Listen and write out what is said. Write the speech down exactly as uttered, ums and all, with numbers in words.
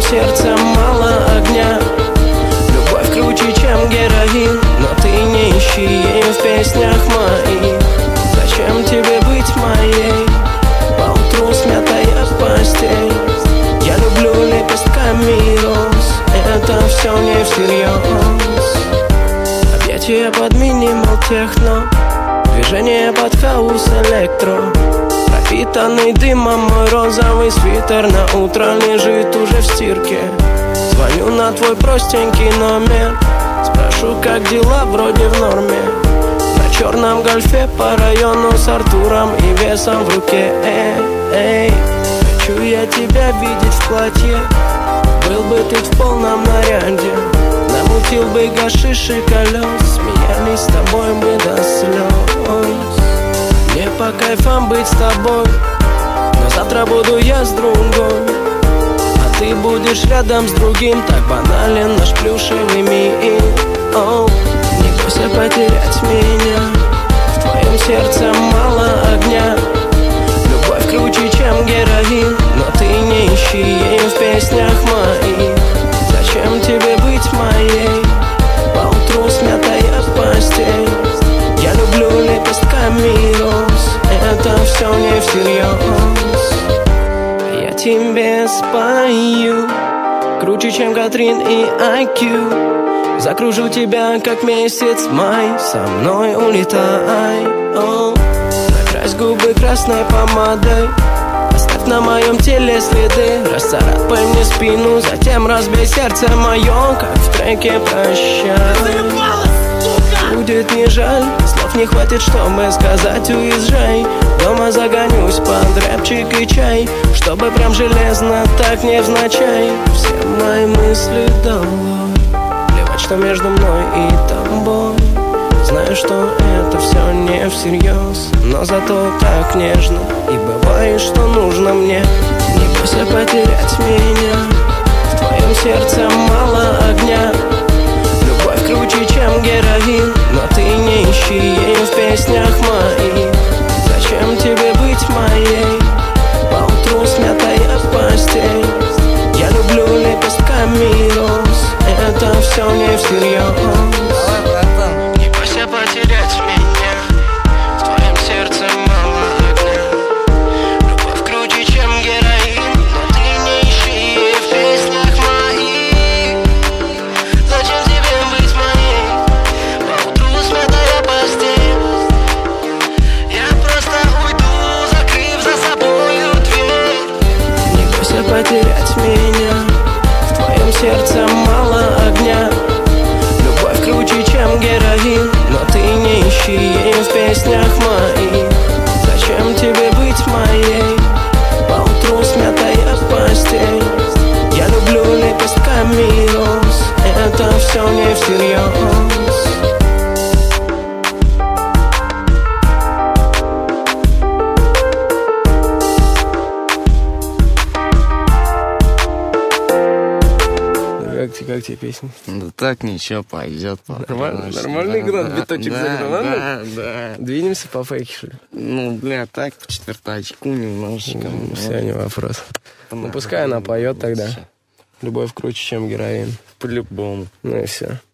сердце мало огня. Любовь круче, чем героин, но ты не ищи ее в песнях моих. Зачем тебе быть моей? Поутру смятая постель. Я люблю лепестками роз, это все не всерьез. Объятия под минимал техно, движение под хаус электро. Пропитанный дымом мой розовый свитер на утро лежит уже в стирке. Звоню на твой простенький номер, спрошу, как дела, вроде в норме. На черном гольфе по району с Артуром и весом в руке. Эй, эй, хочу я тебя видеть в платье. Был бы ты в полном наряде, намутил бы гашиш и колес, смеялись с тобой мы до слез. Мне по кайфам быть с тобой, но завтра буду я с другой, а ты будешь рядом с другим. Так банален наш плюшевый мир. Оу, не бойся потерять меня, в твоем сердце мало огня. Любовь круче, чем героин, но ты не ищи ее в песнях моих. Зачем тебе быть моей? Поутру смятая постель. Я люблю лепестками роз, это все не всерьез. Я тебе спою круче, чем Катрин и ай кью. Закружу тебя, как месяц май, со мной улетай. О, накрась губы красной помадой, оставь на моем теле следы, расцарапай мне спину, затем разбей сердце мое, как в треке «Прощай». Будет не жаль, слов не хватит, чтобы сказать уезжай. Дома загонюсь под рэпчик и чай, чтобы прям железно, так невзначай. Все мои мысли долой, плевать, что между мной и тобой. Знаю, что это все не всерьез, но зато так нежно, и бывает, что нужно мне. Не бойся потерять меня, в твоем сердце мало огня. Любовь круче, чем героин, но ты не ищи ее в песнях моих. Зачем тебе быть моей? Поутру смятая постель. Я люблю лепестками роз, это все не всерьез. Не бойся потерять меня, в твоем сердце мало огня. Любовь круче, чем героин, но ты не ищи ее в песнях моих. Зачем тебе быть моей? Поутру смятая постель. Я просто уйду, закрыв за собою дверь. Не бойся потерять меня, в твоем сердце мало огня. Любовь круче, чем героин, но ты не ищи ее в песнях моих. Зачем тебе быть моей? Поутру смятая постель. Я люблю лепестками роз, это все не всерьез. Как, как тебе песня? Да так ничего, пойдет. Нормально? Нормальный да, игрок, да, биточек да, загнал, ладно? Да, да. Двинемся по фейке, что ли? Ну, бля, так, по четвертачку немножечко. Ну, все, не вопрос. Ну, пускай она поет тогда. Любовь круче, чем героин. По-любому. Ну и все.